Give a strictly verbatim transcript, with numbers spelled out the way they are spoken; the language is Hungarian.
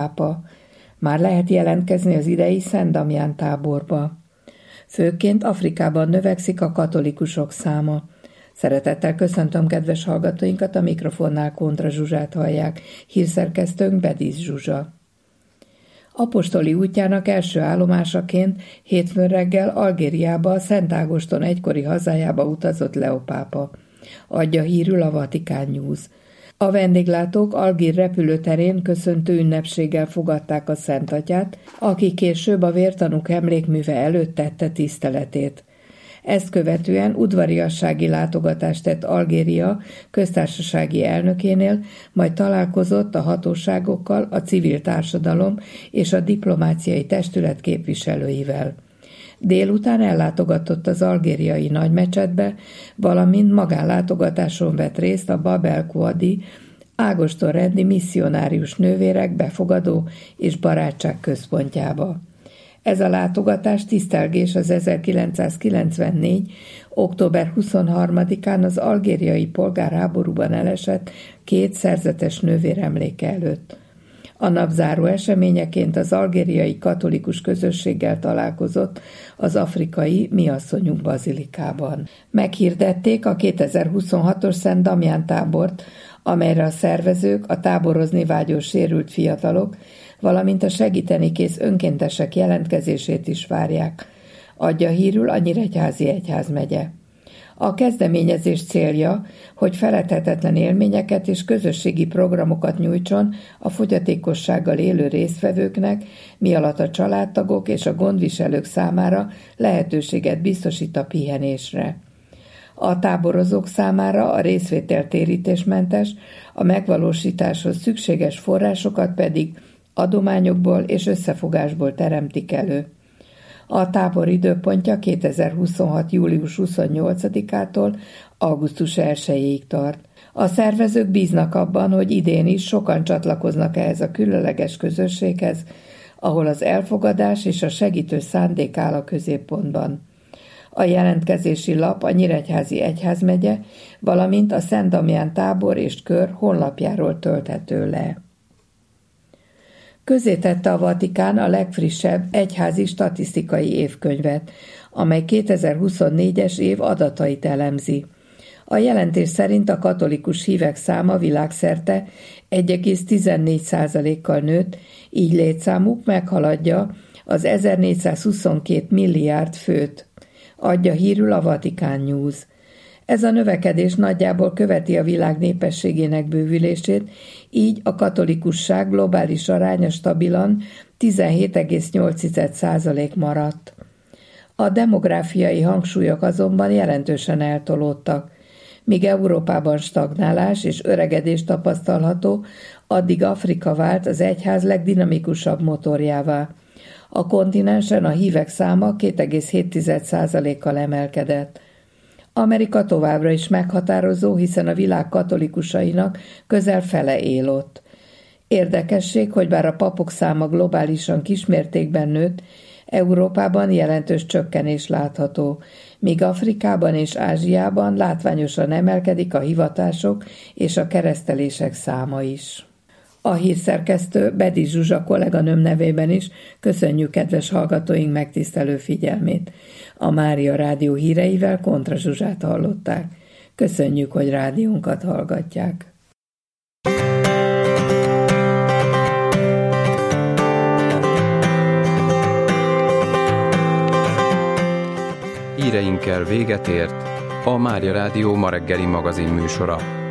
pápa. Már lehet jelentkezni az idei Szent Damján táborba. Főként Afrikában növekszik a katolikusok száma. Szeretettel köszöntöm kedves hallgatóinkat, a mikrofonnál Kontra Zsuzsát hallják, hírszerkesztőnk Bediz Zsuzsa. Apostoli útjának első állomásaként hétfőn reggel Algériába, Szent Ágoston egykori hazájába utazott Leo pápa. Adja hírül a Vatican News. A vendéglátók Algír repülőterén köszöntő ünnepséggel fogadták a Szent Atyát, aki később a vértanúk emlékműve előtt tette tiszteletét. Ezt követően udvariassági látogatást tett Algéria köztársasági elnökénél, majd találkozott a hatóságokkal, a civil társadalom és a diplomáciai testület képviselőivel. Délután ellátogatott az algériai nagymecsetbe, valamint magánlátogatáson vett részt a Bab el-Kuadi ágostonrendi misszionárius nővérek befogadó és barátság központjába. Ez a látogatás tisztelgés az ezerkilencszázkilencvennégy. október huszonharmadikán az algériai polgárháborúban elesett két szerzetes nővér emléke előtt. A napzáró eseményeként az algériai katolikus közösséggel találkozott az afrikai Mi Asszonyunk bazilikában. Meghirdették a kétezer-huszonhatos Szent Damján tábort, amelyre a szervezők a táborozni vágyó sérült fiatalok, valamint a segíteni kész önkéntesek jelentkezését is várják, adja hírül a Nyíregyházi Egyházmegye. A kezdeményezés célja, hogy feledhetetlen élményeket és közösségi programokat nyújtson a fogyatékossággal élő résztvevőknek, mialatt a családtagok és a gondviselők számára lehetőséget biztosít a pihenésre. A táborozók számára a részvétel térítésmentes, a megvalósításhoz szükséges forrásokat pedig adományokból és összefogásból teremtik elő. A tábor időpontja kétezer-huszonhat. július huszonnyolcadikától augusztus elsejéig tart. A szervezők bíznak abban, hogy idén is sokan csatlakoznak ehhez a különleges közösséghez, ahol az elfogadás és a segítő szándék áll a középpontban. A jelentkezési lap a Nyíregyházi Egyházmegye, valamint a Szent Damján tábor és kör honlapjáról tölthető le. Közzétette a Vatikán a legfrissebb egyházi statisztikai évkönyvet, amely kétezer-huszonnégyes év adatait elemzi. A jelentés szerint a katolikus hívek száma világszerte egy egész tizennégy százalékkal nőtt, így létszámuk meghaladja az ezernégyszázhuszonkettő milliárd főt, adja hírül a Vatican News. Ez a növekedés nagyjából követi a világ népességének bővülését, így a katolikusság globális aránya stabilan tizenhét egész nyolc százalék maradt. A demográfiai hangsúlyok azonban jelentősen eltolódtak. Míg Európában stagnálás és öregedés tapasztalható, addig Afrika vált az egyház legdinamikusabb motorjává. A kontinensen a hívek száma két egész hét százalékkal emelkedett. Amerika továbbra is meghatározó, hiszen a világ katolikusainak közel fele él ott. Érdekesség, hogy bár a papok száma globálisan kismértékben nőtt, Európában jelentős csökkenés látható, míg Afrikában és Ázsiában látványosan emelkedik a hivatások és a keresztelések száma is. A hírszerkesztő Bediz Zsuzsa kolléganőm nevében is köszönjük kedves hallgatóink megtisztelő figyelmét. A Mária Rádió híreivel Kontra Zsuzsát hallották. Köszönjük, hogy rádiónkat hallgatják. Híreinkkel véget ért a Mária Rádió ma reggeli magazin műsora.